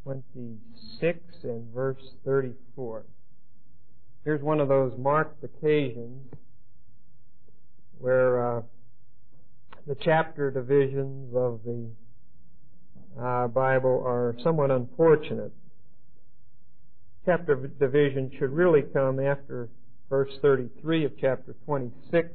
26 and verse 34. Here's one of those marked occasions where the chapter divisions of the Bible are somewhat unfortunate. Chapter division should really come after verse 33 of chapter 26,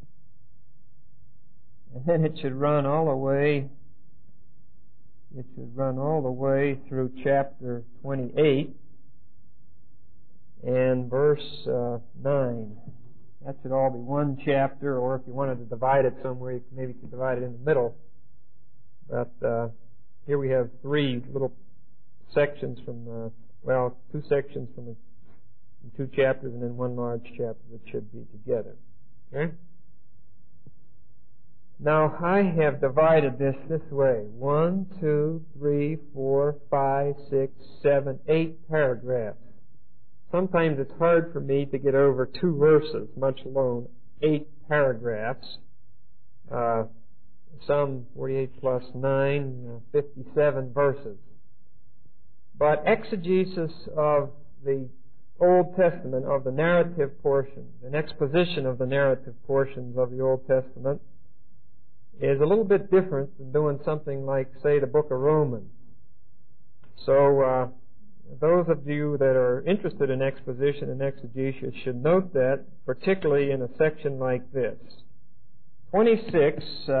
and then it should run all the way. It should run all the way through chapter 28 and verse 9. That should all be one chapter, or if you wanted to divide it somewhere, you maybe could divide it in the middle. But here we have three little sections from, two sections from two chapters, and then one large chapter that should be together. Okay? Now, I have divided this way. 1, 2, 3, 4, 5, 6, 7, 8 paragraphs. Sometimes it's hard for me to get over 2 verses, much alone 8 paragraphs. Some 48 plus 9, 57 verses. But exegesis of the Old Testament, of the narrative portions, an exposition of the narrative portions of the Old Testament, is a little bit different than doing something like, say, the book of Romans. So, those of you that are interested in exposition and exegesis should note that, particularly in a section like this. 26,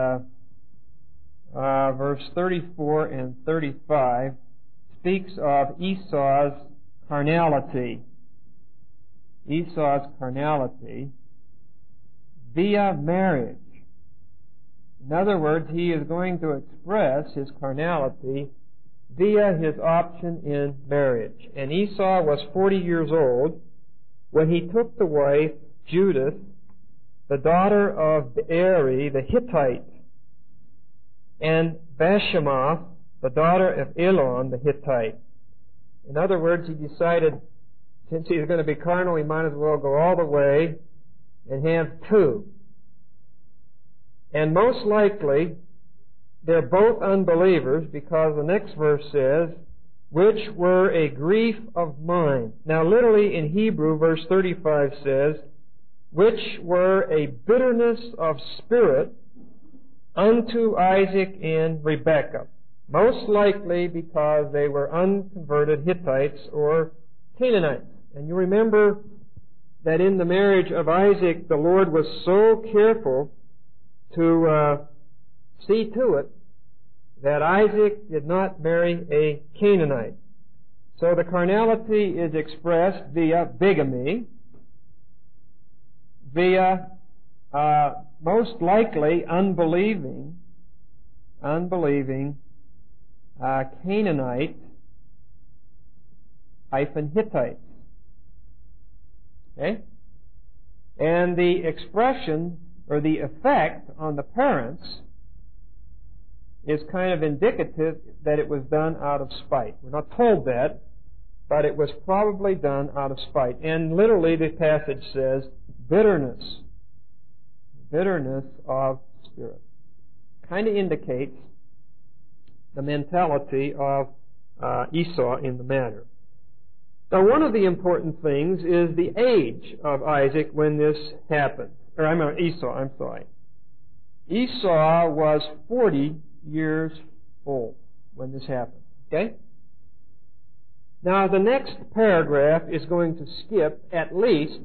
verse 34 and 35, speaks of Esau's carnality. Esau's carnality via marriage. In other words, he is going to express his carnality via his option in marriage. And Esau was 40 years old when he took to wife Judith, the daughter of Beeri the Hittite, and Bashemoth, the daughter of Elon the Hittite. In other words, he decided, since he's going to be carnal, he might as well go all the way and have 2. And most likely, they're both unbelievers, because the next verse says, which were a grief of mine. Now, literally in Hebrew, verse 35 says, which were a bitterness of spirit unto Isaac and Rebekah. Most likely because they were unconverted Hittites or Canaanites. And you remember that in the marriage of Isaac, the Lord was so careful to see to it that Isaac did not marry a Canaanite. So the carnality is expressed via bigamy, via most likely unbelieving Canaanite Hittite. Okay? And the expression or the effect on the parents is kind of indicative that it was done out of spite. We're not told that, but it was probably done out of spite. And literally the passage says bitterness of spirit. Kind of indicates the mentality of Esau in the matter. Now, one of the important things is the age of Isaac when this happened. Esau. Esau was 40 years old when this happened. Okay? Now, the next paragraph is going to skip at least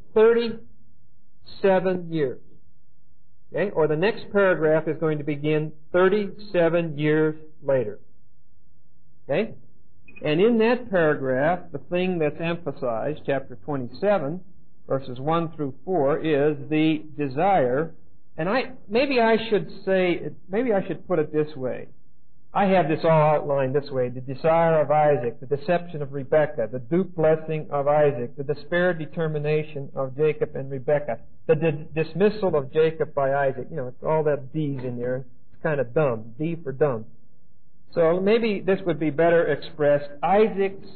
37 years. Okay? Or the next paragraph is going to begin 37 years later. Okay? And in that paragraph, the thing that's emphasized, chapter 27, verses 1 through 4, is the desire. And maybe I should put it this way. I have this all outlined this way. The desire of Isaac, the deception of Rebekah, the dupe blessing of Isaac, the despaired determination of Jacob and Rebekah, the dismissal of Jacob by Isaac. You know, it's all that D's in there. It's kind of dumb. D for dumb. So maybe this would be better expressed, Isaac's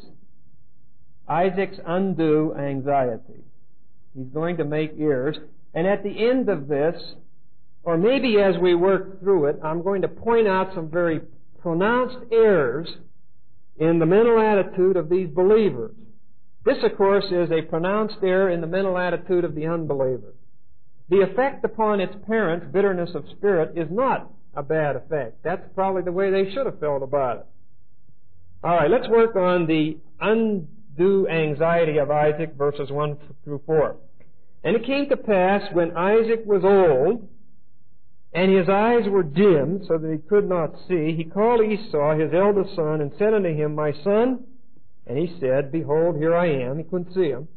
undue anxiety. He's going to make errors. And at the end of this, or maybe as we work through it, I'm going to point out some very pronounced errors in the mental attitude of these believers. This, of course, is a pronounced error in the mental attitude of the unbeliever. The effect upon its parents, bitterness of spirit, is not a bad effect. That's probably the way they should have felt about it. All right, let's work on the undue anxiety of Isaac, verses 1 through 4. And it came to pass, when Isaac was old, and his eyes were dim, so that he could not see, he called Esau, his eldest son, and said unto him, My son. And he said, Behold, here I am. He couldn't see him.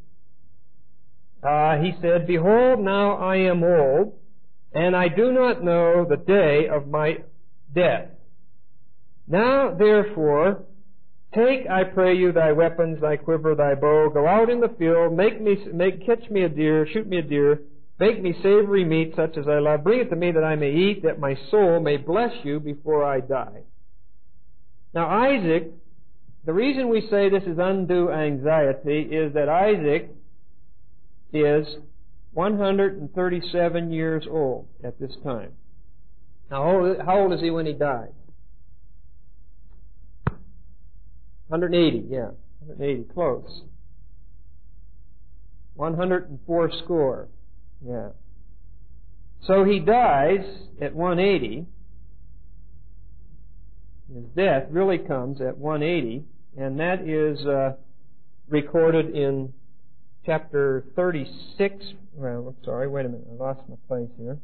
He said, Behold, now I am old, and I do not know the day of my death. Now, therefore, take, I pray you, thy weapons, thy quiver, thy bow, go out in the field, catch me a deer, shoot me a deer, make me savory meat such as I love, bring it to me that I may eat, that my soul may bless you before I die. Now, Isaac, the reason we say this is undue anxiety is that Isaac is 137 years old at this time. Now, how old is he when he died? 180, yeah. 180, close. 104 score, yeah. So he dies at 180. His death really comes at 180, and that is recorded in chapter 36. Well, I'm sorry, wait a minute, I lost my place here.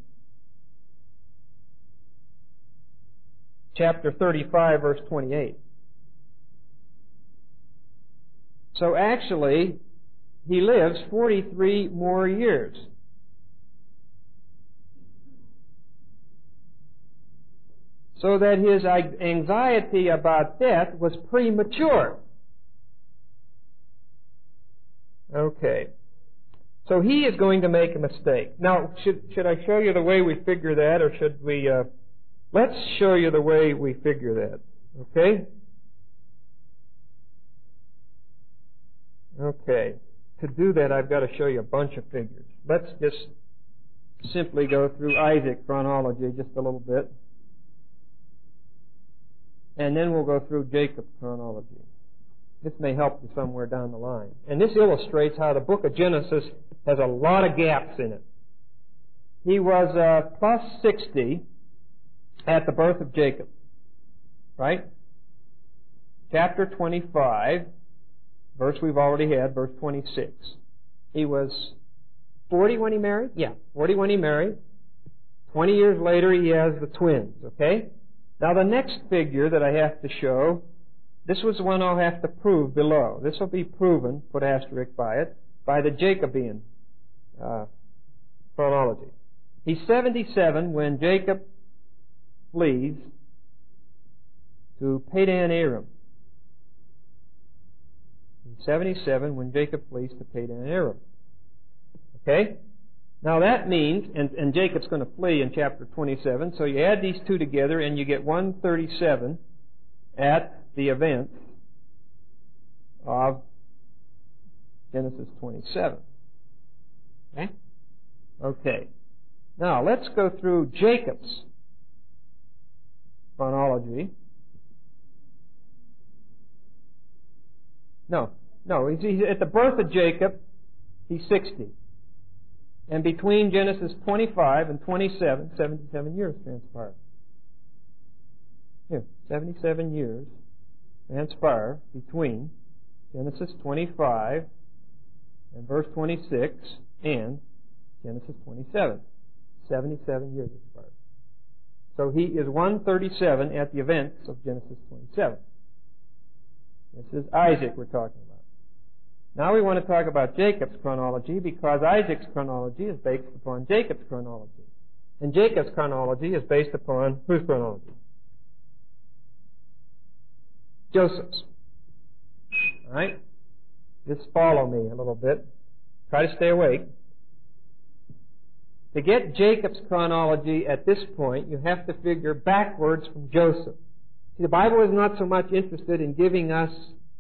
Chapter 35, verse 28. So actually, he lives 43 more years. So that his anxiety about death was premature. Okay. So he is going to make a mistake. Now, should I show you the way we figure that, or should we... let's show you the way we figure that. Okay? Okay. To do that, I've got to show you a bunch of figures. Let's just simply go through Isaac chronology just a little bit. And then we'll go through Jacob chronology. This may help you somewhere down the line. And this illustrates how the book of Genesis has a lot of gaps in it. He was plus 60 at the birth of Jacob. Right? Chapter 25, verse we've already had, verse 26. He was 40 when he married? Yeah, 40 when he married. 20 years later he has the twins, okay? Now the next figure that I have to show, this was the one I'll have to prove below. This will be proven, put asterisk by it, by the Jacobean chronology. He's 77 when Jacob flees to Padan Aram. He's 77 when Jacob flees to Padan Aram. Okay? Now that means, and Jacob's going to flee in chapter 27, so you add these two together and you get 137 at the event of Genesis 27. Okay? Okay. Now let's go through Jacob's chronology. No, he's at the birth of Jacob, he's 60. And between Genesis 25 and 27, 77 years transpire. Here, 77 years transpire between Genesis 25 and verse 26 and Genesis 27. 77 years expired. So he is 137 at the events of Genesis 27. This is Isaac we're talking about. Now we want to talk about Jacob's chronology because Isaac's chronology is based upon Jacob's chronology. And Jacob's chronology is based upon whose chronology? Joseph's. All right? Just follow me a little bit. Try to stay awake. To get Jacob's chronology at this point, you have to figure backwards from Joseph. See, the Bible is not so much interested in giving us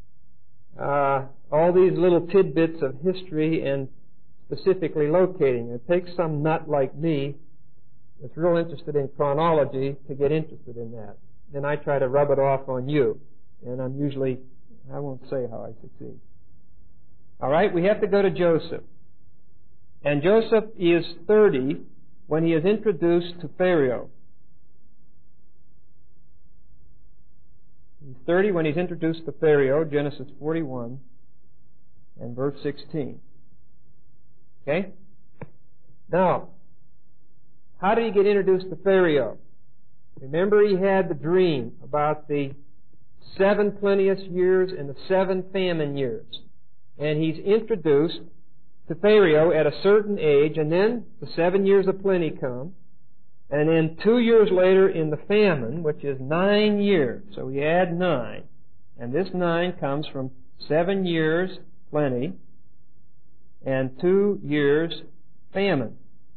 all these little tidbits of history and specifically locating. It takes some nut like me that's real interested in chronology to get interested in that. Then I try to rub it off on you. And I won't say how I succeed. All right, we have to go to Joseph. And Joseph is 30 when he is introduced to Pharaoh. He's 30 when he's introduced to Pharaoh, Genesis 41 and verse 16. Okay? Now, how did he get introduced to Pharaoh? Remember, he had the dream about the 7 plenteous years and the 7 famine years. And he's introduced to Pharaoh at a certain age, and then the 7 years of plenty come. And then 2 years later in the famine, which is 9 years. So we add 9. And this 9 comes from 7 years plenty and 2 years famine.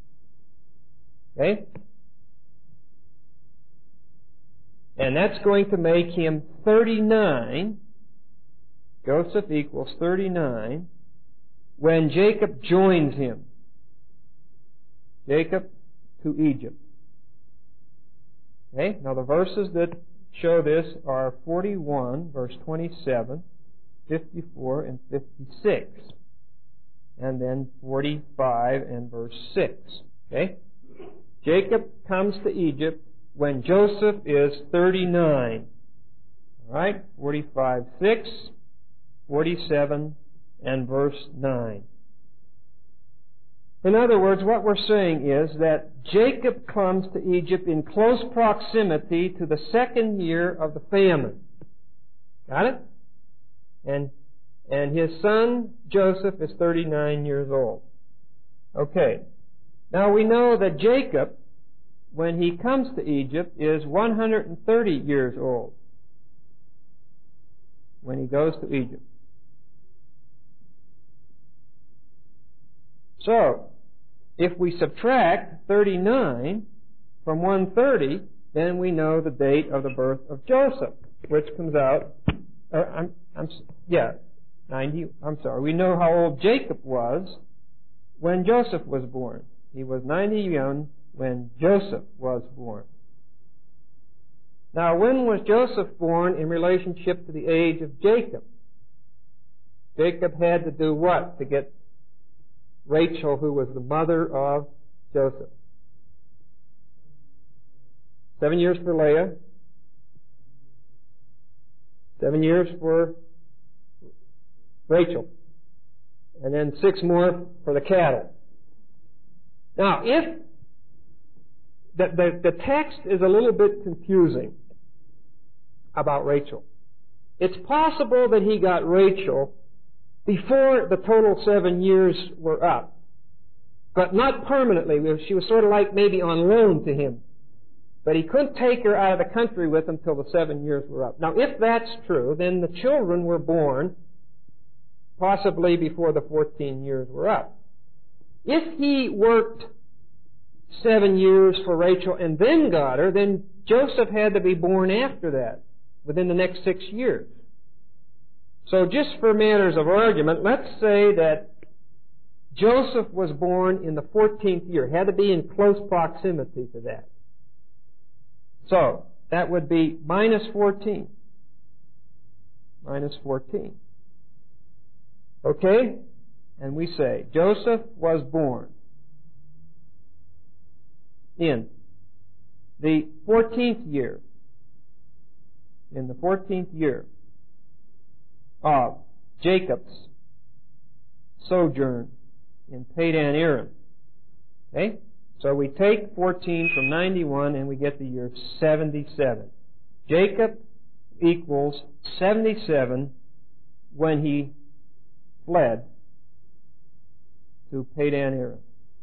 Okay? And that's going to make him 39. Joseph equals 39 when Jacob joins him. Jacob to Egypt. Okay? Now the verses that show this are 41, verse 27, 54, and 56. And then 45 and verse 6. Okay? Jacob comes to Egypt when Joseph is 39. All right? 45, 6, 47, and verse 9. In other words, what we're saying is that Jacob comes to Egypt in close proximity to the 2nd year of the famine. Got it? And his son Joseph is 39 years old. Okay. Now we know that Jacob, when he comes to Egypt, is 130 years old when he goes to Egypt. So, if we subtract 39 from 130, then we know the date of the birth of Joseph, which comes out, 90, we know how old Jacob was when Joseph was born. He was 91 when Joseph was born. Now, when was Joseph born in relationship to the age of Jacob? Jacob had to do what to get Rachel, who was the mother of Joseph? 7 years for Leah. 7 years for Rachel. And then 6 more for the cattle. Now, if the text is a little bit confusing about Rachel. It's possible that he got Rachel before the total 7 years were up, but not permanently. She was sort of like maybe on loan to him. But he couldn't take her out of the country with him till the 7 years were up. Now, if that's true, then the children were born possibly before the 14 years were up. If he worked 7 years for Rachel and then got her, then Joseph had to be born after that, within the next 6 years. So just for matters of argument, let's say that Joseph was born in the 14th year. It had to be in close proximity to that. So that would be minus 14. Minus 14. Okay? And we say Joseph was born in the 14th year. In the 14th year of Jacob's sojourn in Padan Aram. Okay? So we take 14 from 91 and we get the year 77. Jacob equals 77 when he fled to Padan Aram.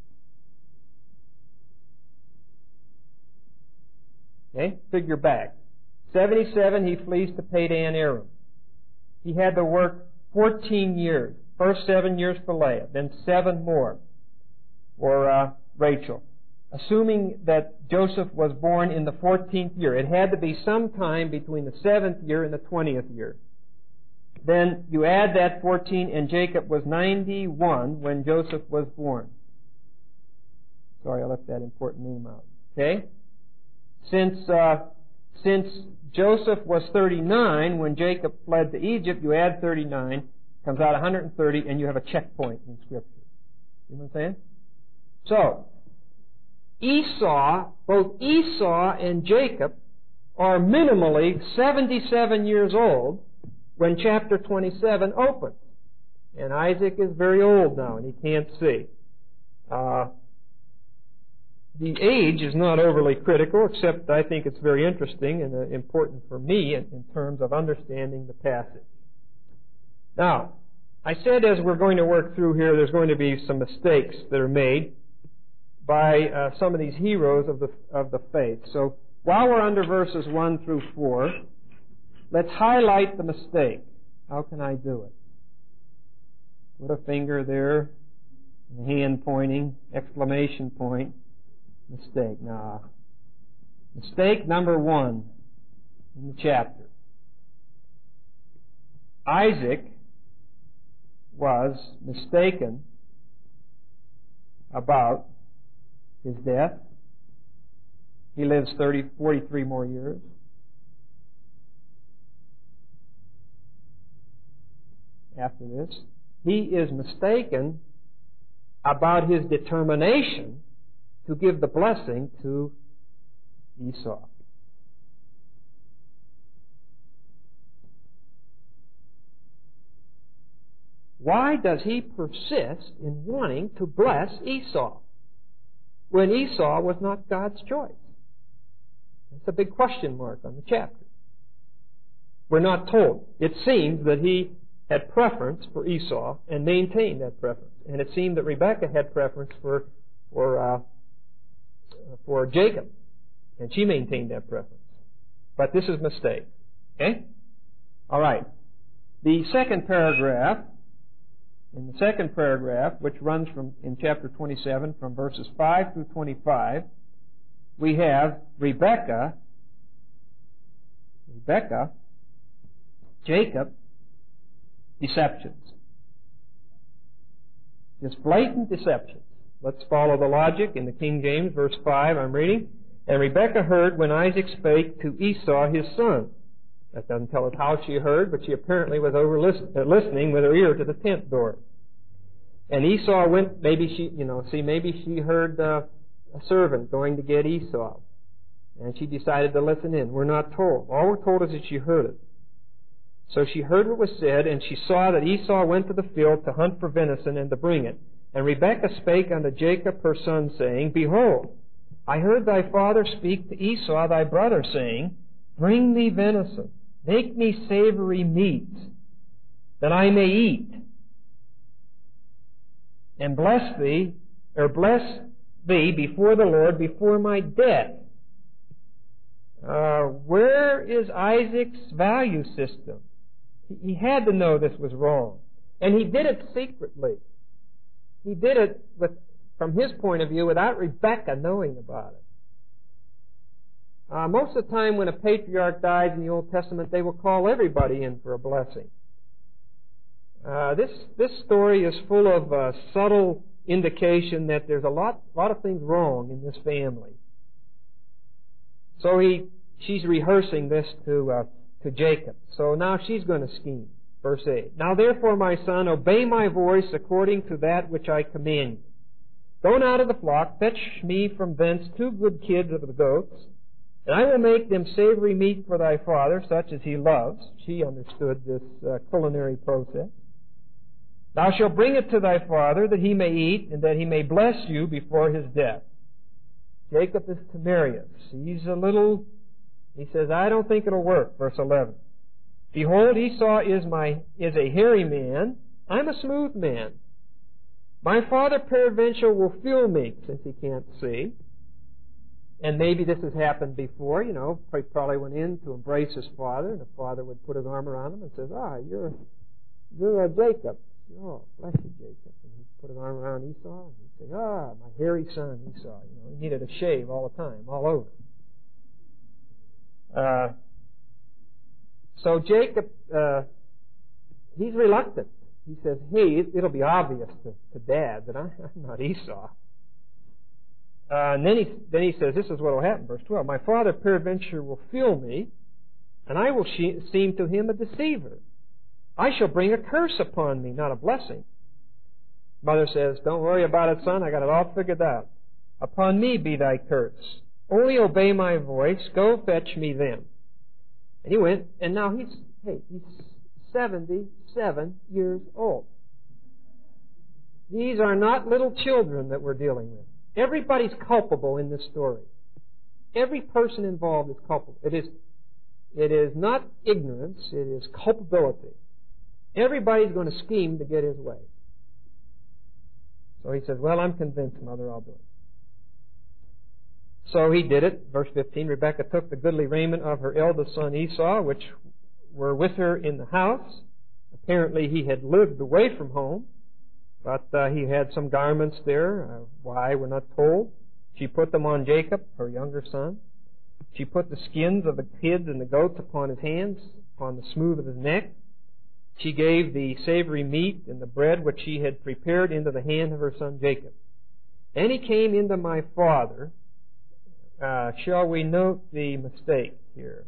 Okay? Figure back. 77, he flees to Padan Aram. He had to work 14 years. First 7 years for Leah, then 7 more for Rachel. Assuming that Joseph was born in the 14th year. It had to be sometime between the 7th year and the 20th year. Then you add that 14, and Jacob was 91 when Joseph was born. Sorry, I left that important name out. Okay? Since since Joseph was 39 when Jacob fled to Egypt, you add 39, comes out 130, and you have a checkpoint in Scripture. You know what I'm saying? So, both Esau and Jacob are minimally 77 years old when chapter 27 opens. And Isaac is very old now, and he can't see. The age is not overly critical, except I think it's very interesting and important for me in terms of understanding the passage. Now, I said as we're going to work through here, there's going to be some mistakes that are made by some of these heroes of the faith. So while we're under verses 1 through 4, let's highlight the mistake. How can I do it? Put a finger there, hand pointing, exclamation point, mistake. Now, mistake number 1 in the chapter. Isaac was mistaken about his death. He lives 43 more years. After this, he is mistaken about his determination to give the blessing to Esau. Why does he persist in wanting to bless Esau when Esau was not God's choice? That's a big question mark on the chapter. We're not told. It seems that he had preference for Esau and maintained that preference. And it seemed that Rebekah had preference for Jacob. And she maintained that preference. But this is a mistake. Okay? All right. The second paragraph, which runs in chapter 27 from verses 5 through 25, we have Rebekah, Jacob, deceptions. Just blatant deceptions. Let's follow the logic in the King James, verse 5, I'm reading. And Rebekah heard when Isaac spake to Esau his son. That doesn't tell us how she heard, but she apparently was listening with her ear to the tent door. And Esau went, maybe she heard a servant going to get Esau. And she decided to listen in. We're not told. All we're told is that she heard it. So she heard what was said, and she saw that Esau went to the field to hunt for venison and to bring it. And Rebekah spake unto Jacob her son, saying, Behold, I heard thy father speak to Esau thy brother, saying, Bring me venison, make me savory meat, that I may eat, and bless thee before the Lord before my death. Where is Isaac's value system? He had to know this was wrong. And he did it secretly. He did it from his point of view without Rebekah knowing about it. Most of the time when a patriarch dies in the Old Testament, they will call everybody in for a blessing. This story is full of subtle indication that there's a lot of things wrong in this family. So she's rehearsing this to Jacob. So now she's going to scheme. Verse 8. Now therefore, my son, obey my voice according to that which I command you. Go now to the flock, fetch me from thence 2 good kids of the goats, and I will make them savory meat for thy father, such as he loves. She understood this culinary process. Thou shalt bring it to thy father, that he may eat, and that he may bless you before his death. Jacob is timorous. He says, I don't think it'll work. Verse 11. Behold, Esau is a hairy man. I'm a smooth man. My father peradventure will feel me, since he can't see. And maybe this has happened before, he probably went in to embrace his father, and the father would put his arm around him and says, you're a Jacob. Oh, bless you, Jacob. And he'd put his arm around Esau, and he'd say, my hairy son Esau. He needed a shave all the time, all over. So Jacob, he's reluctant. He says, hey, it'll be obvious to Dad that I'm not Esau. And then he says, this is what will happen, verse 12. My father peradventure will feel me, and I will seem to him a deceiver. I shall bring a curse upon me, not a blessing. Mother says, don't worry about it, son. I got it all figured out. Upon me be thy curse. Only obey my voice. Go fetch me them. And he went, and now he's 77 years old. These are not little children that we're dealing with. Everybody's culpable in this story. Every person involved is culpable. It is not ignorance, it is culpability. Everybody's going to scheme to get his way. So he says, well, I'm convinced, Mother, I'll do it. So he did it. Verse 15, Rebekah took the goodly raiment of her eldest son Esau, which were with her in the house. Apparently he had lived away from home, but he had some garments there. Why, we're not told. She put them on Jacob, her younger son. She put the skins of the kids and the goats upon his hands, upon the smooth of his neck. She gave the savory meat and the bread which she had prepared into the hand of her son Jacob. And he came into my father. Shall we note the mistake here?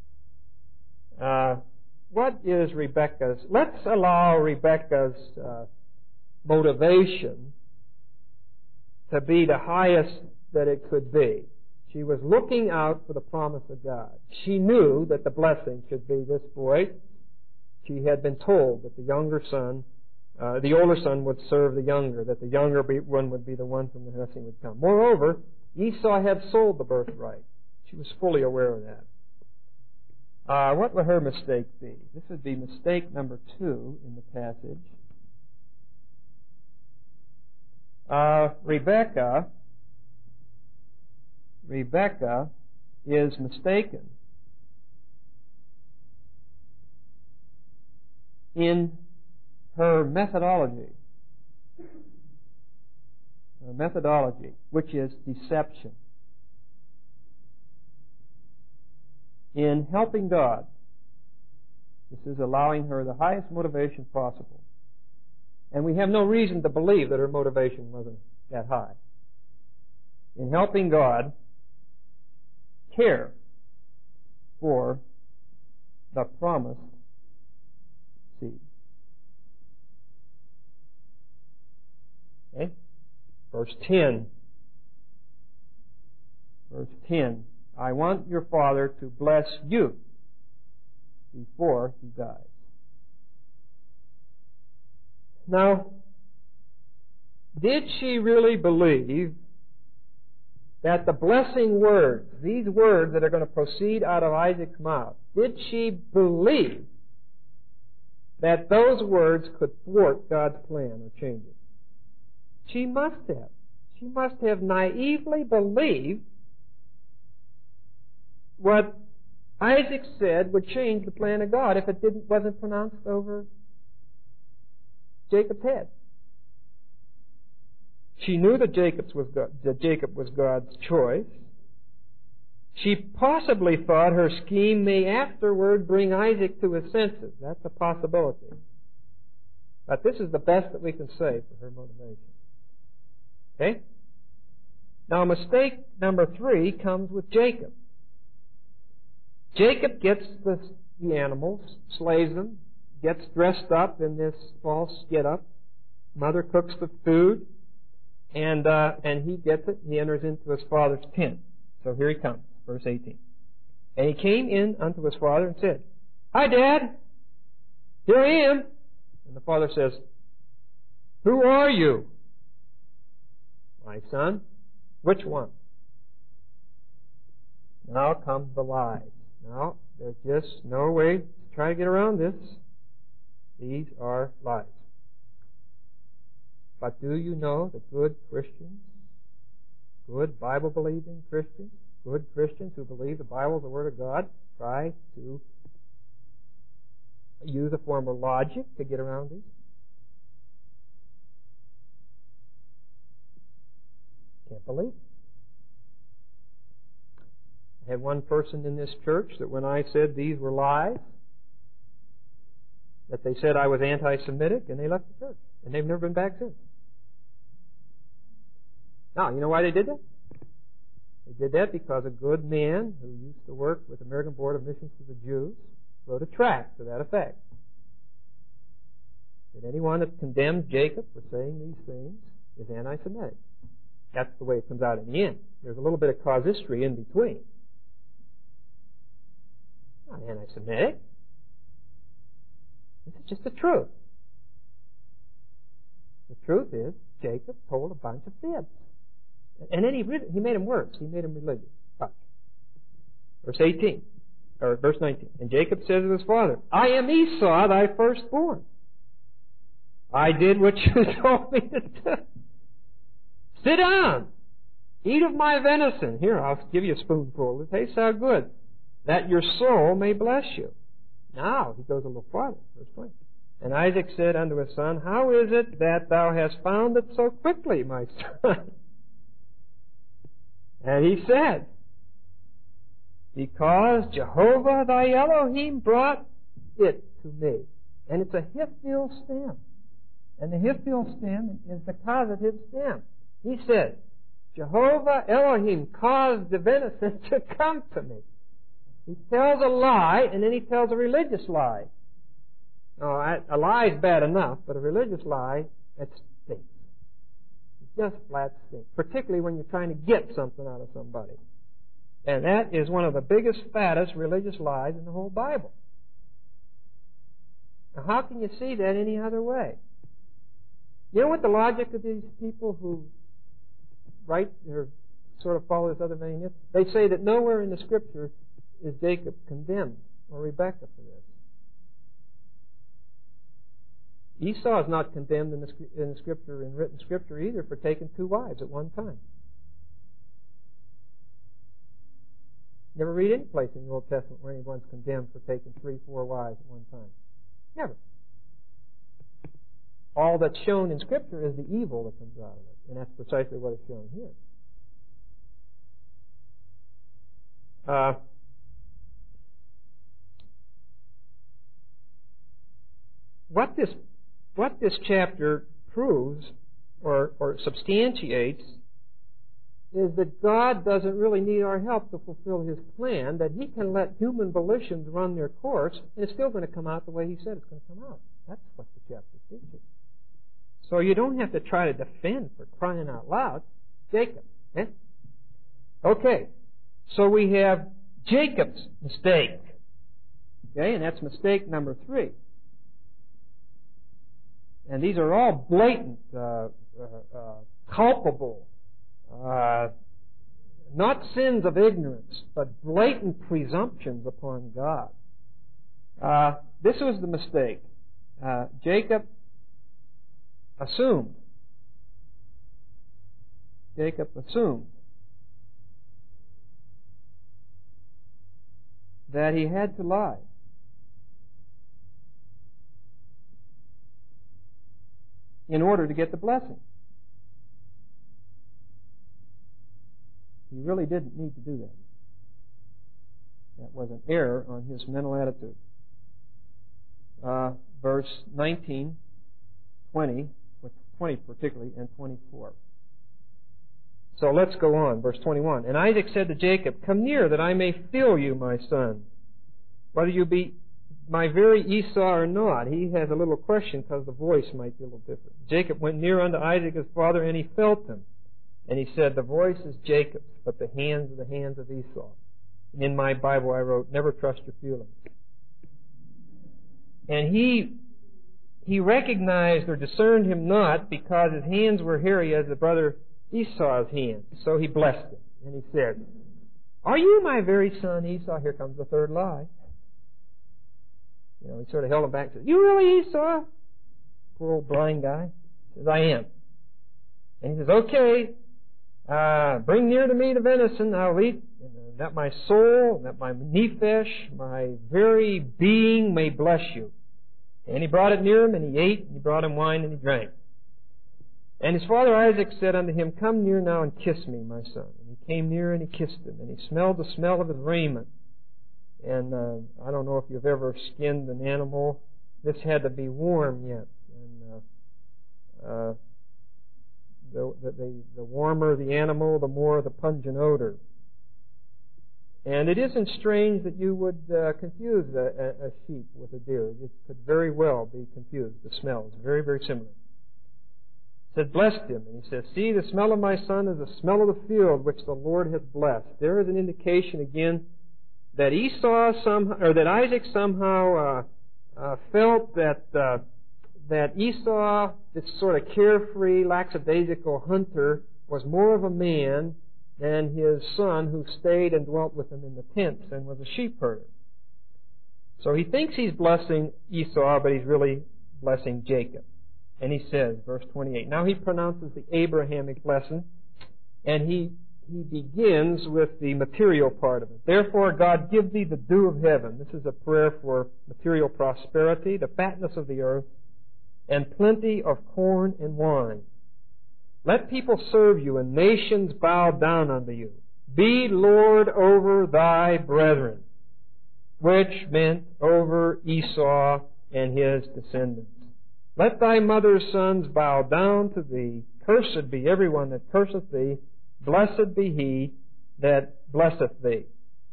What is Rebekah's? Let's allow Rebekah's motivation to be the highest that it could be. She was looking out for the promise of God. She knew that the blessing should be this boy. She had been told that the older son would serve the younger, that the younger one would be the one from the blessing would come. Moreover, Esau had sold the birthright. She was fully aware of that. What would her mistake be? This would be mistake number 2 in the passage. Rebekah is mistaken in her methodology. Her methodology, which is deception. In helping God, this is allowing her the highest motivation possible. And we have no reason to believe that her motivation wasn't that high. In helping God care for the promised seed. Okay? Verse 10. Verse 10. I want your father to bless you before he dies. Now, did she really believe that the blessing words, these words that are going to proceed out of Isaac's mouth, did she believe that those words could thwart God's plan or change it? She must have. She must have naively believed what Isaac said would change the plan of God if it wasn't pronounced over Jacob's head. She knew that Jacob was God's choice. She possibly thought her scheme may afterward bring Isaac to his senses. That's a possibility. But this is the best that we can say for her motivation. Okay? Now, mistake number 3 comes with Jacob. Jacob gets the animals, slays them, gets dressed up in this false get-up. Mother cooks the food, and he gets it. He enters into his father's tent. So here he comes, verse 18. And he came in unto his father and said, Hi, Dad. Here I am. And the father says, Who are you? My son. Which one? Now come the lies. Now, there's just no way to try to get around this. These are lies. But do you know that good Christians, good Bible-believing Christians, good Christians who believe the Bible is the Word of God, try to use a form of logic to get around these? Can't believe it. I had one person in this church that when I said these were lies, that they said I was anti-Semitic, and they left the church. And they've never been back since. Now, you know why they did that? They did that because a good man who used to work with the American Board of Missions to the Jews wrote a tract to that effect. That anyone that condemns Jacob for saying these things is anti-Semitic. That's the way it comes out in the end. There's a little bit of casuistry in between. Not anti-Semitic. This is just the truth. The truth is, Jacob told a bunch of fibs. And then he made them worse. He made them religious. Watch. Verse 18, or verse 19. And Jacob says to his father, I am Esau, thy firstborn. I did what you told me to do. Sit down. Eat of my venison. Here, I'll give you a spoonful. It tastes how good. That your soul may bless you. Now, he goes a little farther. Verse 20. And Isaac said unto his son, How is it that thou hast found it so quickly, my son? And he said, Because Jehovah thy Elohim brought it to me. And it's a Hiphil stem. And the Hiphil stem is the causative stem. He said, Jehovah Elohim caused the venison to come to me. He tells a lie, and then he tells a religious lie. A lie is bad enough, but a religious lie, that stinks. It just flat stinks. Particularly when you're trying to get something out of somebody. And that is one of the biggest, fattest religious lies in the whole Bible. Now, how can you see that any other way? You know what the logic of these people who write or sort of follow this other vein is? They say that nowhere in the Scripture is Jacob condemned or Rebekah for this. Esau is not condemned in the Scripture, in written Scripture either, for taking 2 wives at one time. Never read any place in the Old Testament where anyone's condemned for taking 3, 4 wives at one time. Never. All that's shown in Scripture is the evil that comes out of it, and that's precisely what is shown here. What this chapter proves or substantiates is that God doesn't really need our help to fulfill His plan, that He can let human volitions run their course, and it's still going to come out the way He said it's going to come out. That's what the chapter teaches. So you don't have to try to defend, for crying out loud, Jacob. Eh? Okay, so we have Jacob's mistake. Okay, and that's mistake number 3. And these are all blatant, culpable, not sins of ignorance, but blatant presumptions upon God. This was the mistake. Jacob assumed that he had to lie. In order to get the blessing. He really didn't need to do that. That was an error on his mental attitude. Verse 19, 20 particularly, and 24. So let's go on. Verse 21. And Isaac said to Jacob, Come near that I may feel you, my son, whether you be my very Esau or not. He has a little question because the voice might be a little different. Jacob went near unto Isaac his father, and he felt him. And he said, The voice is Jacob's, but the hands are the hands of Esau. And in my Bible I wrote, Never trust your feelings. And he recognized or discerned him not, because his hands were hairy as the brother Esau's hands. So he blessed him. And he said, Are you my very son Esau? Here comes the third lie. You know, he sort of held him back and said, You really Esau? Poor old blind guy. He says, I am. And he says, Okay, bring near to me the venison, I'll eat, and that my soul, that my nephesh, my very being may bless you. And he brought it near him, and he ate, and he brought him wine, and he drank. And his father Isaac said unto him, Come near now and kiss me, my son. And he came near and he kissed him, and he smelled the smell of his raiment. And I don't know if you've ever skinned an animal. This had to be warm yet. And the warmer the animal, the more the pungent odor. And it isn't strange that you would confuse a sheep with a deer. It could very well be confused. The smell is very, very similar. It said, blessed him. And he says, see, the smell of my son is the smell of the field which the Lord hath blessed. There is an indication again that Isaac somehow felt that Esau, this sort of carefree, lackadaisical hunter, was more of a man than his son who stayed and dwelt with him in the tents and was a sheep herder. So he thinks he's blessing Esau, but he's really blessing Jacob. And he says, verse 28, now he pronounces the Abrahamic blessing, and he begins with the material part of it. Therefore, God give thee the dew of heaven. This is a prayer for material prosperity, the fatness of the earth, and plenty of corn and wine. Let people serve you, and nations bow down unto you. Be Lord over thy brethren, which meant over Esau and his descendants. Let thy mother's sons bow down to thee. Cursed be everyone that curseth thee. Blessed be he that blesseth thee.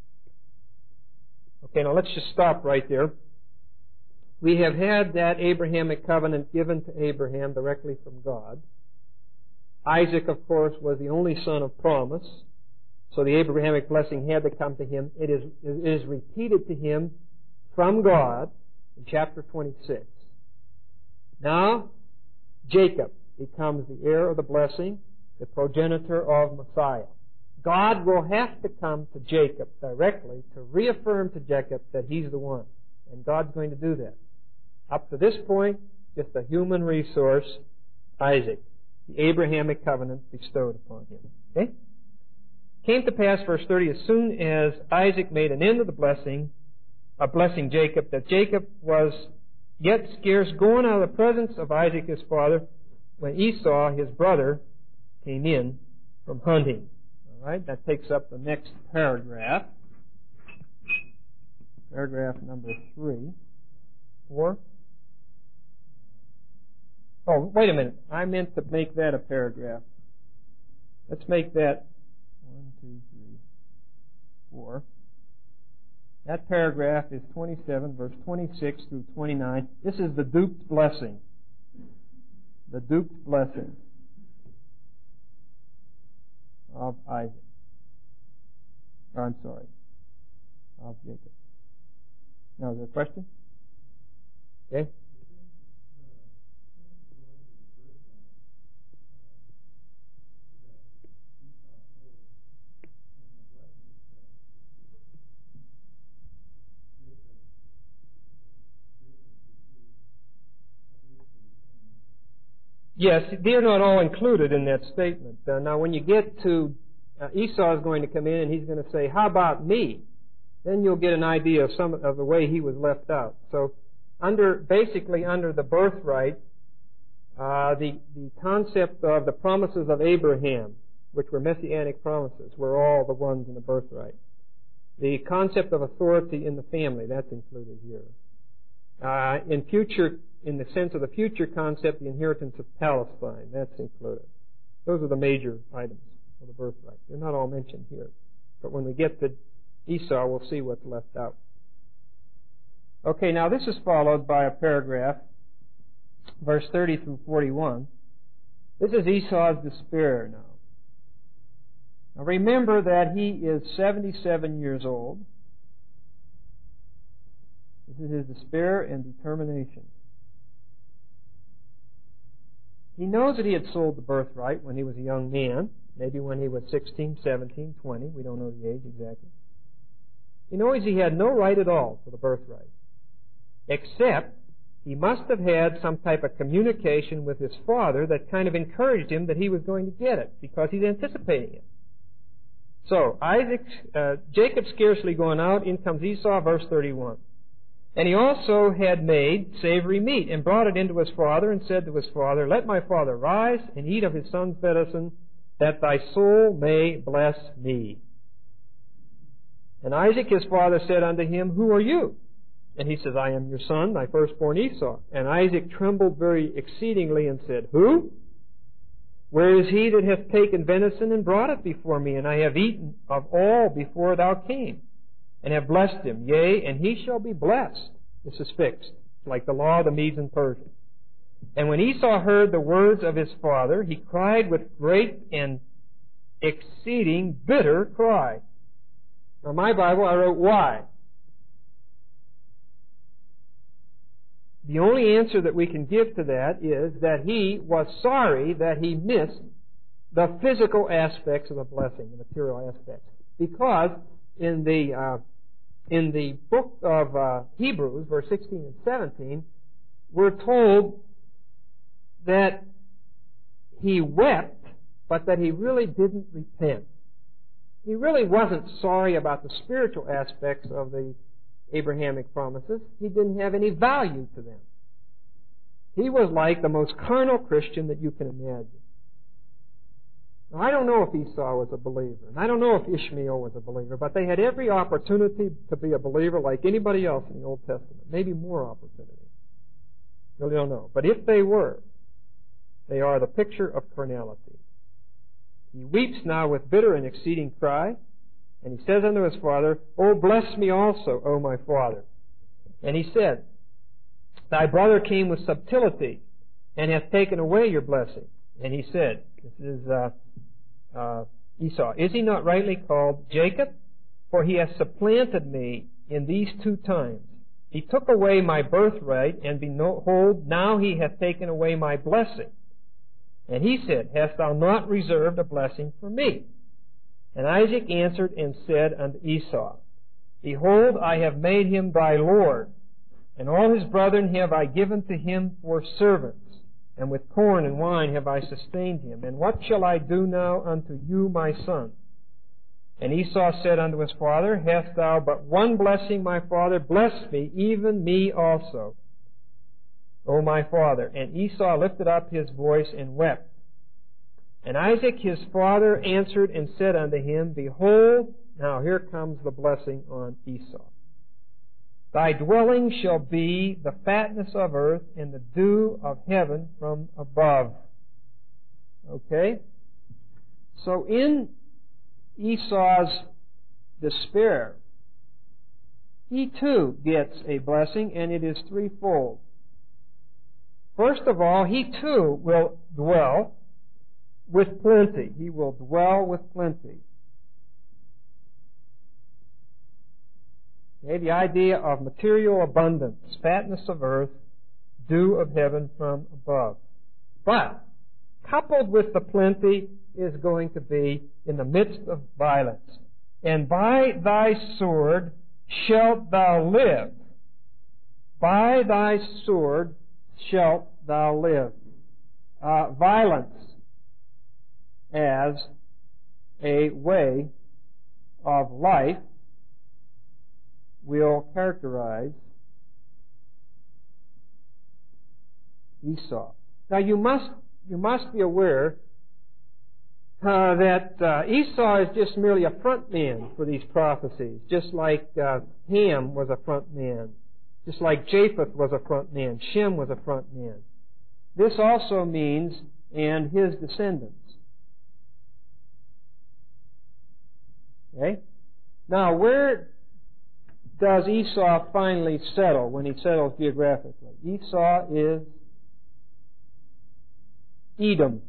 Okay, now let's just stop right there. We have had that Abrahamic covenant given to Abraham directly from God. Isaac, of course, was the only son of promise, so the Abrahamic blessing had to come to him. It is repeated to him from God in chapter 26. Now, Jacob becomes the heir of the blessing, the progenitor of Messiah. God will have to come to Jacob directly to reaffirm to Jacob that he's the one. And God's going to do that. Up to this point, just a human resource, Isaac, the Abrahamic covenant bestowed upon him. Okay? Came to pass, verse 30, as soon as Isaac made an end of the blessing Jacob, that Jacob was yet scarce going out of the presence of Isaac his father, when Esau, his brother, came in from hunting. All right, that takes up the next paragraph. Paragraph number 4. Oh, wait a minute. I meant to make that a paragraph. Let's make that 1, 2, 3, 4. That paragraph is 27, verse 26 through 29. This is the duped blessing. The duped blessing of Isaac. Of Jacob. Now, is there a question? Okay. Yes, they're not all included in that statement. Now, when you get to Esau is going to come in and he's going to say, how about me? Then you'll get an idea of some of the way he was left out. So, basically under the birthright, the concept of the promises of Abraham, which were messianic promises, were all the ones in the birthright. The concept of authority in the family, that's included here. In the sense of the future concept, the inheritance of Palestine, that's included. Those are the major items of the birthright. They're not all mentioned here. But when we get to Esau, we'll see what's left out. Okay, now this is followed by a paragraph, verse 30 through 41. This is Esau's despair now. Now remember that he is 77 years old. This is his despair and determination. He knows that he had sold the birthright when he was a young man, maybe when he was 16, 17, 20. We don't know the age exactly. He knows he had no right at all to the birthright, except he must have had some type of communication with his father that kind of encouraged him that he was going to get it, because he's anticipating it. So, Jacob scarcely going out, in comes Esau, verse 31. And he also had made savory meat, and brought it into his father, and said to his father, let my father rise, and eat of his son's venison, that thy soul may bless me. And Isaac his father said unto him, who are you? And he says, I am your son, thy firstborn Esau. And Isaac trembled very exceedingly, and said, who? Where is he that hath taken venison and brought it before me? And I have eaten of all before thou came, and have blessed him. Yea, and he shall be blessed. This is fixed, like the law of the Medes and Persians. And when Esau heard the words of his father, he cried with great and exceeding bitter cry. Now, my Bible, I wrote, why? The only answer that we can give to that is that he was sorry that he missed the physical aspects of the blessing, the material aspects. Because in the book of Hebrews, verse 16 and 17, we're told that he wept, but that he really didn't repent. He really wasn't sorry about the spiritual aspects of the Abrahamic promises. He didn't have any value to them. He was like the most carnal Christian that you can imagine. Now, I don't know if Esau was a believer, and I don't know if Ishmael was a believer, but they had every opportunity to be a believer like anybody else in the Old Testament. Maybe more opportunity. Really don't know. But if they were, they are the picture of carnality. He weeps now with bitter and exceeding cry, and he says unto his father, O bless me also, O my father. And he said, Thy brother came with subtlety, and hath taken away your blessing. And he said, this is Esau, Is he not rightly called Jacob? For he hath supplanted me in these 2 times. He took away my birthright, and behold, now he hath taken away my blessing. And he said, Hast thou not reserved a blessing for me? And Isaac answered and said unto Esau, Behold, I have made him thy lord, and all his brethren have I given to him for servants, and with corn and wine have I sustained him. And what shall I do now unto you, my son? And Esau said unto his father, Hast thou but one blessing, my father? Bless me, even me also, O my father. And Esau lifted up his voice and wept. And Isaac his father answered and said unto him, Behold, now here comes the blessing on Esau. Thy dwelling shall be the fatness of earth and the dew of heaven from above. Okay? So in Esau's despair, he too gets a blessing, and it is threefold. First of all, he too will dwell with plenty. He will dwell with plenty. Okay, the idea of material abundance, fatness of earth, dew of heaven from above. But, coupled with the plenty is going to be in the midst of violence. And by thy sword shalt thou live. By thy sword shalt thou live. Violence as a way of life will characterize Esau. Now you must be aware that Esau is just merely a front man for these prophecies, just like Ham was a front man, just like Japheth was a front man, Shem was a front man. This also means, and his descendants. Okay? Now, where does Esau finally settle when he settles geographically? Esau is Edom.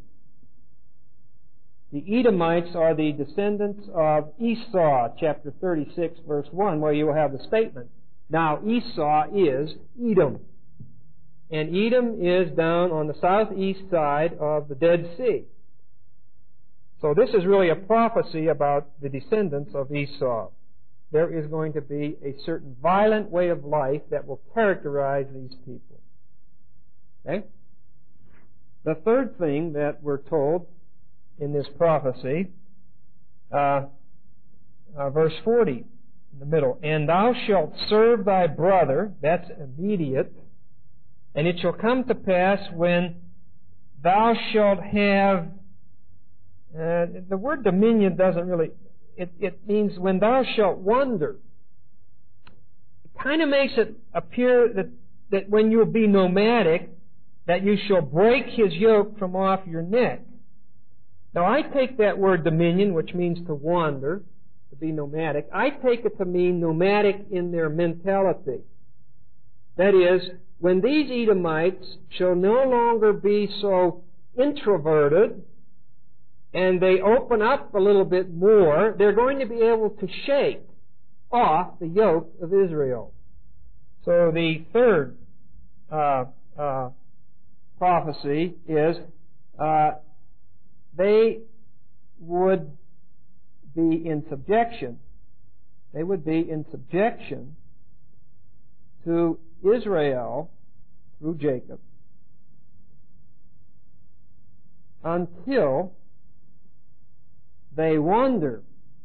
The Edomites are the descendants of Esau, chapter 36, verse 1, where you will have the statement, Now Esau is Edom. And Edom is down on the southeast side of the Dead Sea. So this is really a prophecy about the descendants of Esau. There is going to be a certain violent way of life that will characterize these people. Okay? The third thing that we're told in this prophecy, verse 40 in the middle, And thou shalt serve thy brother, that's immediate, and it shall come to pass when thou shalt have, the word dominion doesn't really, it means when thou shalt wander. It kind of makes it appear that when you'll be nomadic, that you shall break his yoke from off your neck. Now, I take that word dominion, which means to wander, to be nomadic. I take it to mean nomadic in their mentality. That is, when these Edomites shall no longer be so introverted and they open up a little bit more, they're going to be able to shake off the yoke of Israel. So the third prophecy is they would be in subjection. They would be in subjection to Israel through Jacob until they wander.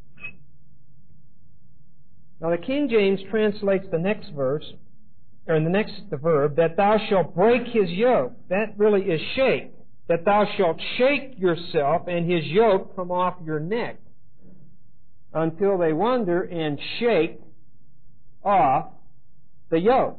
Now the King James translates the next verse, or the verb, that thou shalt break his yoke. That really is shake. That thou shalt shake yourself and his yoke from off your neck until they wander and shake off the yoke.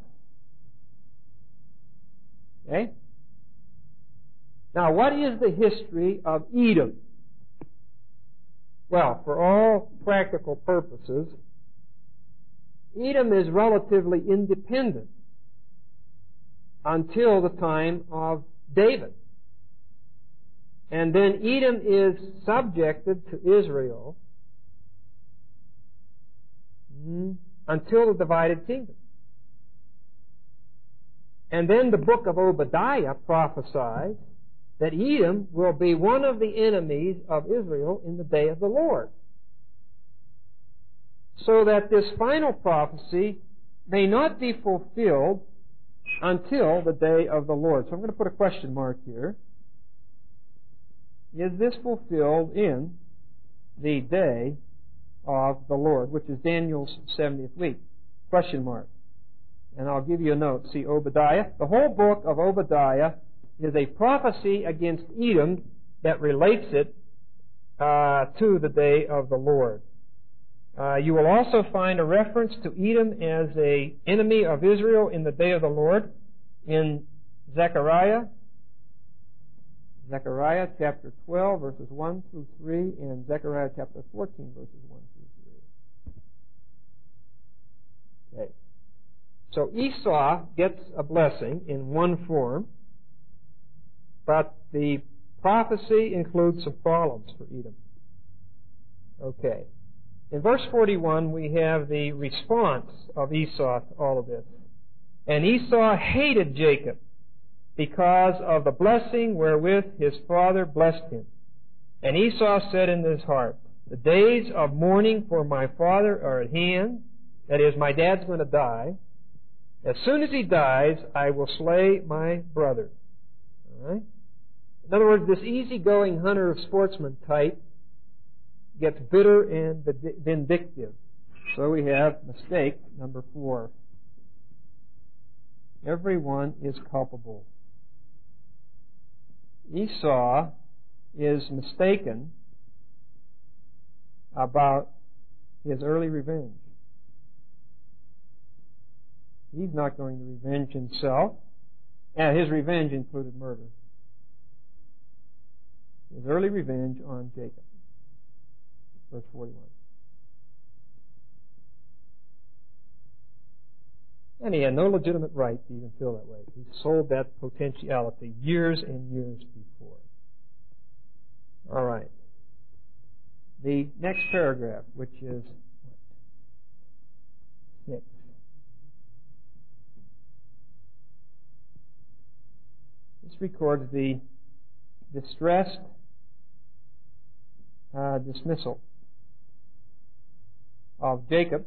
Okay? Now, what is the history of Edom? Well, for all practical purposes, Edom is relatively independent until the time of David. And then Edom is subjected to Israel until the divided kingdom. And then the book of Obadiah prophesies that Edom will be one of the enemies of Israel in the day of the Lord. So that this final prophecy may not be fulfilled until the day of the Lord. So I'm going to put a question mark here. Is this fulfilled in the day of the Lord, which is Daniel's 70th week? Question mark. And I'll give you a note. See Obadiah. The whole book of Obadiah is a prophecy against Edom that relates it to the day of the Lord. You will also find a reference to Edom as an enemy of Israel in the day of the Lord in Zechariah chapter 12, verses 1 through 3, and Zechariah chapter 14, verses 1 through 3. Okay. So Esau gets a blessing in one form, but the prophecy includes some problems for Edom. Okay. In verse 41, we have the response of Esau to all of this. And Esau hated Jacob because of the blessing wherewith his father blessed him. And Esau said in his heart, the days of mourning for my father are at hand. That is, my dad's going to die. As soon as he dies, I will slay my brother. All right? In other words, this easygoing hunter sportsman type gets bitter and vindictive. So we have mistake number 4. Everyone is culpable. Esau is mistaken about his early revenge. He's not going to revenge himself. And his revenge included murder. His early revenge on Jacob. Verse 41. And he had no legitimate right to even feel that way. He sold that potentiality years and years before. All right. The next paragraph, which is 6. This records the distressed dismissal of Jacob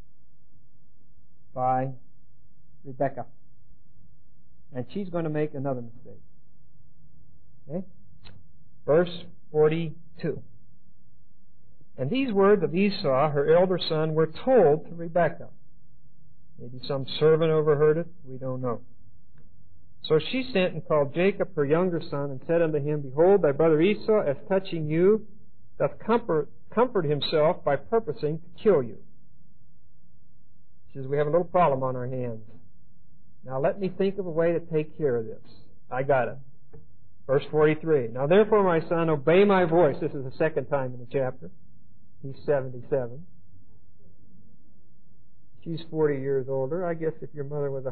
by Rebekah. And she's going to make another mistake. Okay? Verse 42. And these words of Esau, her elder son, were told to Rebekah. Maybe some servant overheard it. We don't know. So she sent and called Jacob, her younger son, and said unto him, Behold, thy brother Esau, as touching you, doth comfort himself by purposing to kill you. She says, we have a little problem on our hands. Now let me think of a way to take care of this. I got it. Verse 43. Now therefore, my son, obey my voice. This is the second time in the chapter. He's 77. She's 40 years older. I guess if your mother was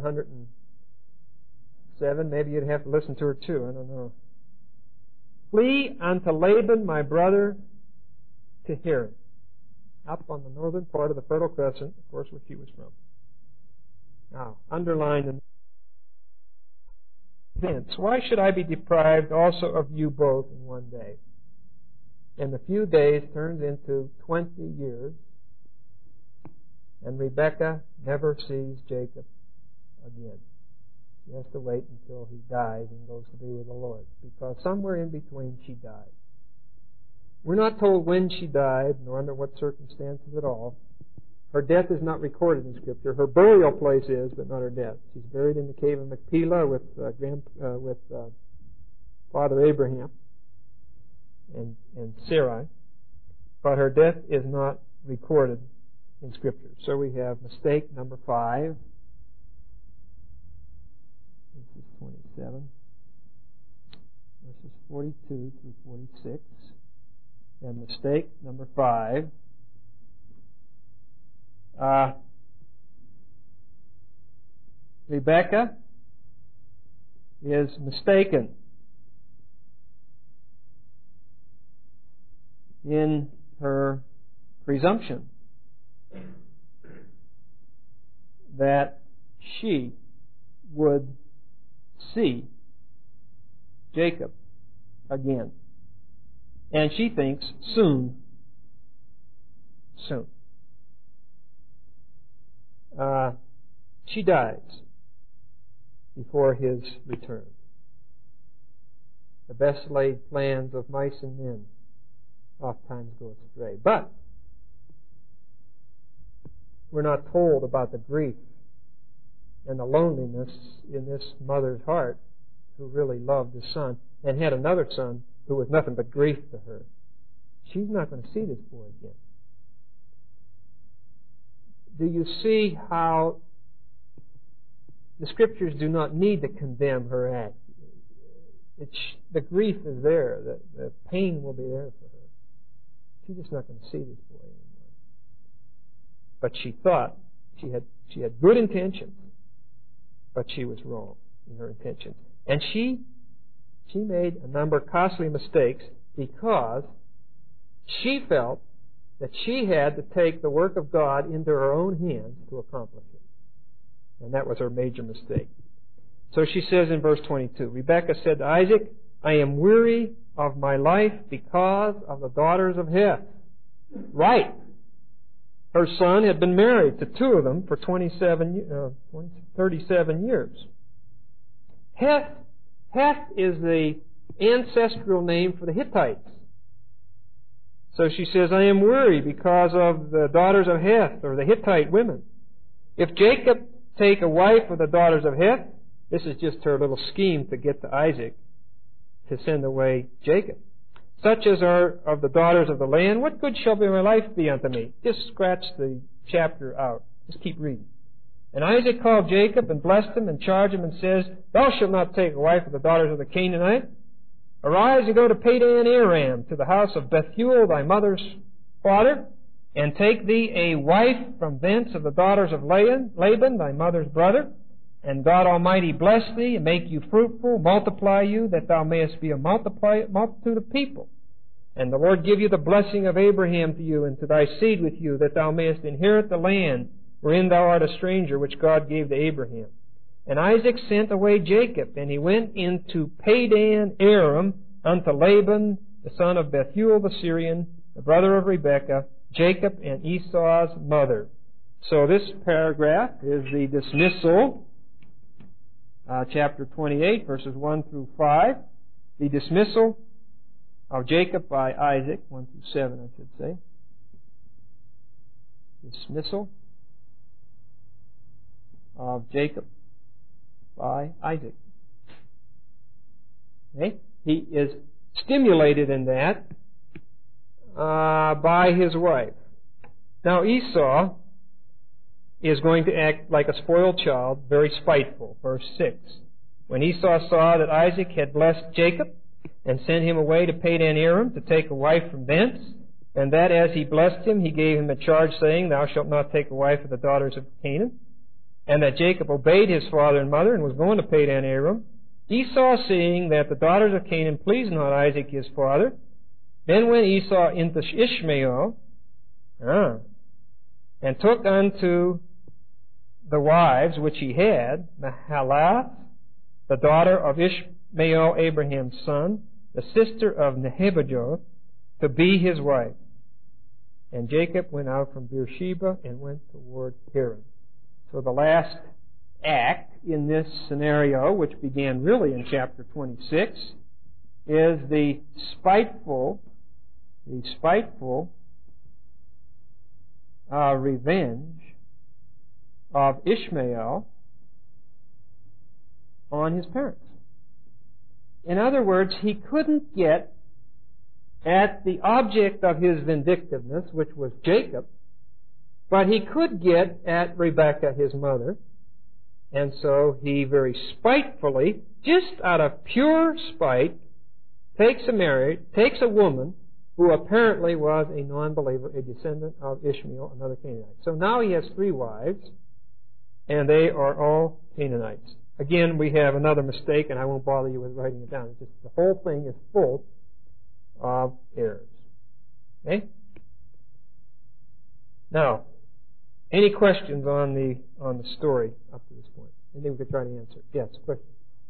107, maybe you'd have to listen to her too. I don't know. Flee unto Laban, my brother, to Haran. Up on the northern part of the Fertile Crescent, of course, where she was from. Now, underline the events. Why should I be deprived also of you both in one day? And the few days turns into 20 years, and Rebekah never sees Jacob again. She has to wait until he dies and goes to be with the Lord, because somewhere in between she died. We're not told when she died, nor under what circumstances at all. Her death is not recorded in Scripture. Her burial place is, but not her death. She's buried in the cave of Machpelah with Father Abraham and Sarai, but her death is not recorded in Scripture. So we have mistake number 5. This is 27, verses 42 through 46. And mistake number 5. Rebekah is mistaken in her presumption that she would see Jacob again. And she thinks soon. Soon. She dies before his return. The best laid plans of mice and men oftentimes go astray. But we're not told about the grief and the loneliness in this mother's heart who really loved his son and had another son who was nothing but grief to her. She's not going to see this boy again. Do you see how the Scriptures do not need to condemn her act? The grief is there. The pain will be there for her. She's just not going to see this boy anymore. But she thought she had good intentions, but she was wrong in her intentions. And she made a number of costly mistakes because she felt that she had to take the work of God into her own hands to accomplish it. And that was her major mistake. So she says in verse 22, Rebekah said to Isaac, I am weary of my life because of the daughters of Heth. Right. Her son had been married to two of them for 37 years. Heth is the ancestral name for the Hittites. So she says, I am weary because of the daughters of Heth, or the Hittite women. If Jacob take a wife of the daughters of Heth, this is just her little scheme to get to Isaac to send away Jacob. Such as are of the daughters of the land, what good shall my life be unto me? Just scratch the chapter out. Just keep reading. And Isaac called Jacob and blessed him and charged him and says, Thou shalt not take a wife of the daughters of the Canaanite. Arise and go to Padan Aram, to the house of Bethuel, thy mother's father, and take thee a wife from thence of the daughters of Laban, thy mother's brother. And God Almighty bless thee, and make you fruitful, multiply you, that thou mayest be a multitude of people. And the Lord give you the blessing of Abraham to you, and to thy seed with you, that thou mayest inherit the land wherein thou art a stranger, which God gave to Abraham. And Isaac sent away Jacob, and he went into Padan Aram unto Laban, the son of Bethuel the Syrian, the brother of Rebekah, Jacob and Esau's mother. So this paragraph is the dismissal, chapter 28, verses 1 through 5, the dismissal of Jacob by Isaac, 1 through 7, I should say. Dismissal of Jacob by Isaac. Okay? He is stimulated in that by his wife. Now Esau is going to act like a spoiled child, very spiteful. Verse 6. When Esau saw that Isaac had blessed Jacob, and sent him away to Padan Aram to take a wife from thence. And that as he blessed him, he gave him a charge, saying, Thou shalt not take a wife of the daughters of Canaan. And that Jacob obeyed his father and mother, and was going to Padan Aram. Esau, seeing that the daughters of Canaan pleased not Isaac his father, then went Esau into Ishmael, and took unto the wives which he had, Mahalath, the daughter of Ishmael, Abraham's son, the sister of Nebuchadnezzar, to be his wife. And Jacob went out from Beersheba and went toward Haran. So the last act in this scenario, which began really in chapter 26, is the spiteful revenge of Ishmael on his parents. In other words, he couldn't get at the object of his vindictiveness, which was Jacob, but he could get at Rebekah, his mother. And so he very spitefully, just out of pure spite, takes a woman who apparently was a non-believer, a descendant of Ishmael, another Canaanite. So now he has 3 wives, and they are all Canaanites. Again, we have another mistake, and I won't bother you with writing it down. It's just the whole thing is full of errors. Okay? Now, any questions on the story up to this point? Anything we could try to answer? Yes, question.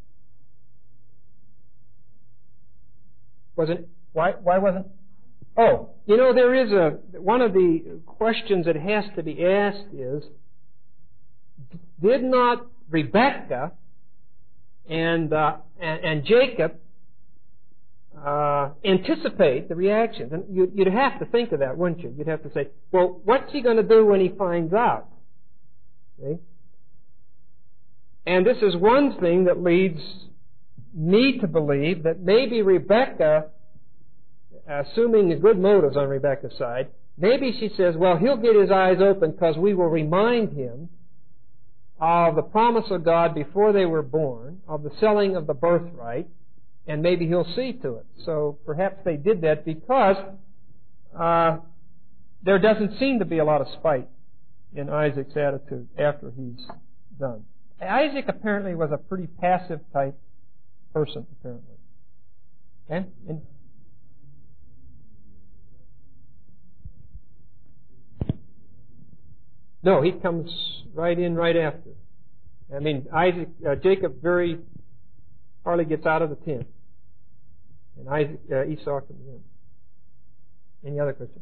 Why wasn't? Oh, there is one of the questions that has to be asked is, did not Rebekah and Jacob anticipate the reactions? And you'd have to think of that, wouldn't you? You'd have to say, well, what's he going to do when he finds out? See? And this is one thing that leads me to believe that maybe Rebekah, assuming the good motives on Rebekah's side, maybe she says, well, he'll get his eyes open because we will remind him of the promise of God before they were born, of the selling of the birthright, and maybe he'll see to it. So perhaps they did that because there doesn't seem to be a lot of spite in Isaac's attitude after he's done. Isaac apparently was a pretty passive type person, apparently. Okay? No, he comes right in right after. I mean, Jacob very hardly gets out of the tent. And Esau comes in. Any other questions?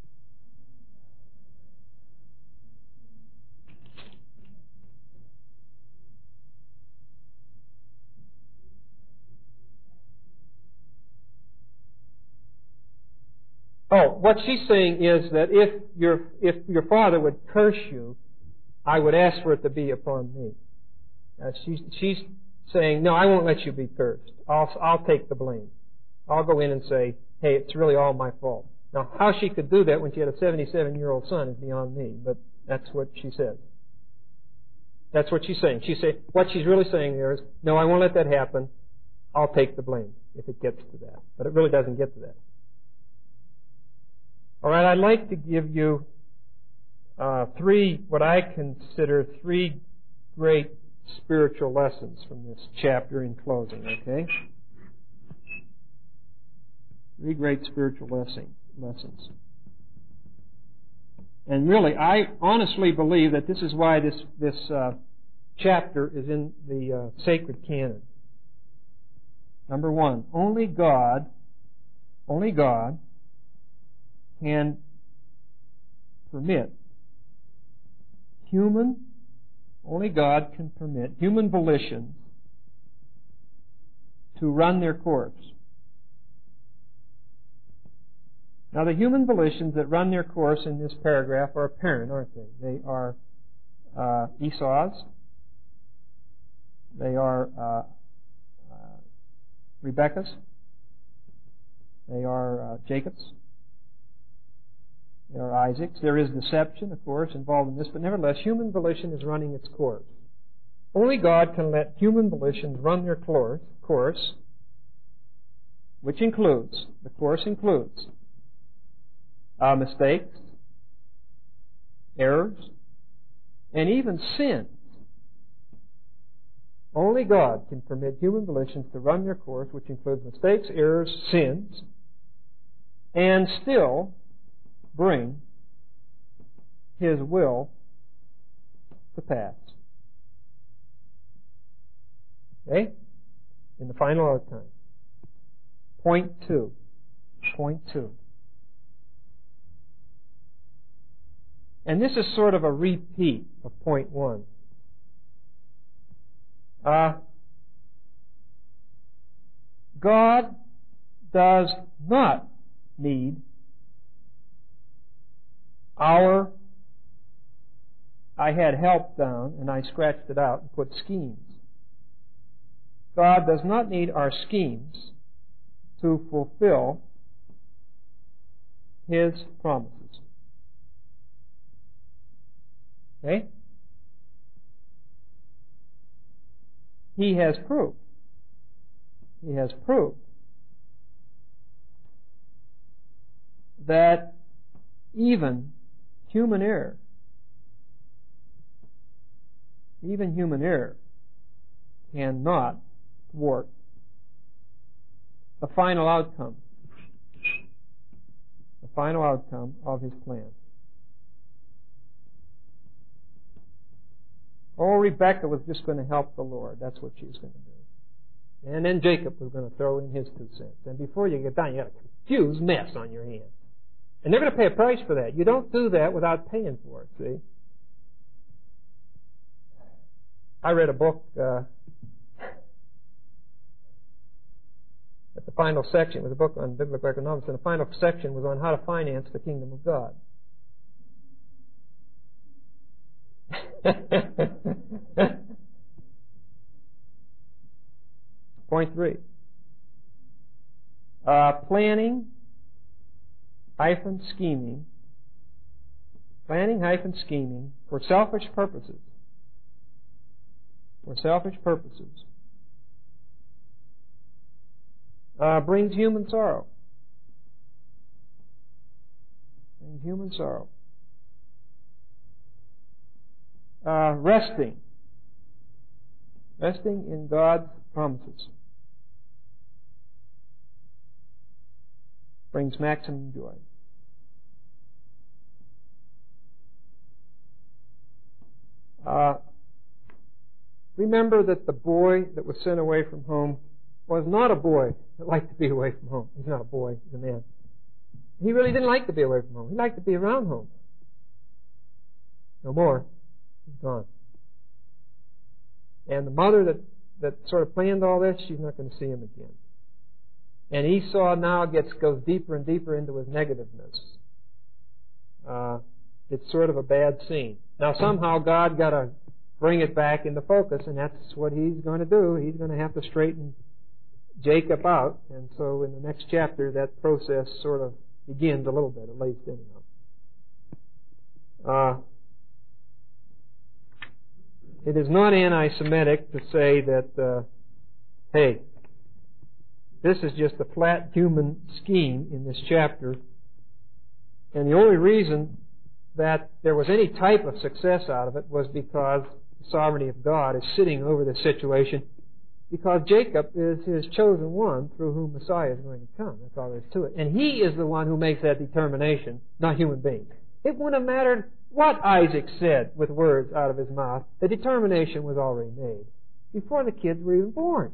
Oh, what she's saying is that if your father would curse you, I would ask for it to be upon me. She's saying, no, I won't let you be cursed. I'll take the blame. I'll go in and say, hey, it's really all my fault. Now, how she could do that when she had a 77-year-old son is beyond me, but that's what she says. That's what she's saying. What she's really saying there is, no, I won't let that happen. I'll take the blame if it gets to that. But it really doesn't get to that. All right, I'd like to give you what I consider three great spiritual lessons from this chapter in closing, okay? Three great spiritual lessons. And really, I honestly believe that this is why this chapter is in the sacred canon. Number one, only God can permit human volitions to run their course. Now, the human volitions that run their course in this paragraph are apparent, aren't they? They are Esau's. They are Rebekah's. They are Jacob's. They are Isaac's. There is deception, of course, involved in this, but nevertheless, human volition is running its course. Only God can let human volitions run their course which includes, the course includes, mistakes, errors, and even sins. Only God can permit human volitions to run their course, which includes mistakes, errors, sins, and still bring His will to pass. Okay? In the final outcome. Point two. And this is sort of a repeat of point one. God does not need our I had help down and I scratched it out and put schemes. God does not need our schemes to fulfill His promises. Okay? He has proved that even human error cannot thwart the final outcome of His plan. Oh, Rebekah was just going to help the Lord. That's what she was going to do. And then Jacob was going to throw in his 2 cents. And before you get done, you got a confused mess on your hands. And they're going to pay a price for that. You don't do that without paying for it, see? I read a book at the final section. It was a book on biblical economics, and the final section was on how to finance the kingdom of God. Point 3. Planning scheming for selfish purposes. Brings human sorrow. Resting in God's promises brings maximum joy. Remember that the boy that was sent away from home was not a boy that liked to be away from home. He's not a boy, he's a man. He really didn't like to be away from home. He liked to be around home. No more. He's gone. And the mother that sort of planned all this, she's not going to see him again. And Esau now goes deeper and deeper into his negativeness. It's sort of a bad scene. Now somehow God got to bring it back into focus, and that's what He's going to do. He's going to have to straighten Jacob out, and so in the next chapter that process sort of begins a little bit, at least anyhow. It is not anti-Semitic to say that, hey, this is just a flat human scheme in this chapter, and the only reason that there was any type of success out of it was because the sovereignty of God is sitting over the situation, because Jacob is His chosen one through whom Messiah is going to come. That's all there is to it. And He is the one who makes that determination, not human beings. It wouldn't have mattered what Isaac said with words out of his mouth. The determination was already made before the kids were even born.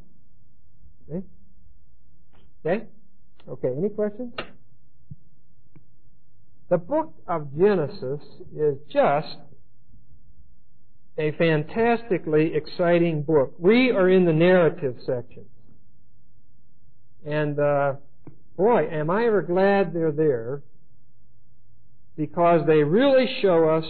Okay? Okay, any questions? The book of Genesis is just a fantastically exciting book. We are in the narrative section. And, boy, am I ever glad they're there, because they really show us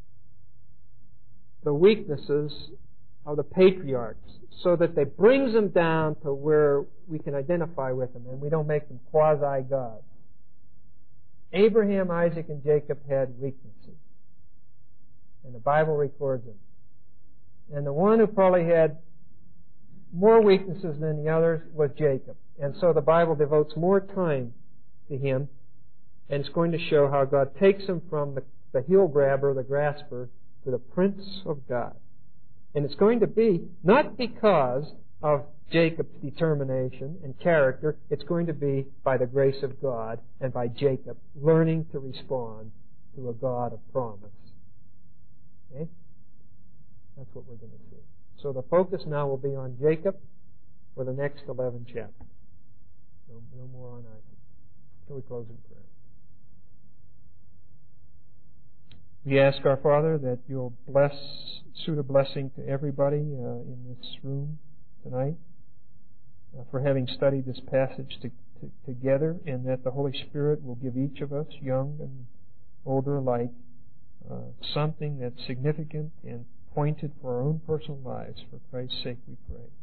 the weaknesses of the patriarchs, so that they brings them down to where we can identify with them, and we don't make them quasi-gods. Abraham, Isaac, and Jacob had weaknesses, and the Bible records them. And the one who probably had more weaknesses than the others was Jacob. And so the Bible devotes more time to him, and it's going to show how God takes him from the heel grabber, the grasper, to the Prince of God. And it's going to be not because of Jacob's determination and character. It's going to be by the grace of God and by Jacob learning to respond to a God of promise. Okay? That's what we're going to see. So the focus now will be on Jacob for the next 11 chapters. No more on Isaac. Shall we close in prayer? We ask our Father that you'll suit a blessing to everybody in this room tonight for having studied this passage together, and that the Holy Spirit will give each of us, young and older alike, something that's significant and pointed for our own personal lives. For Christ's sake we pray.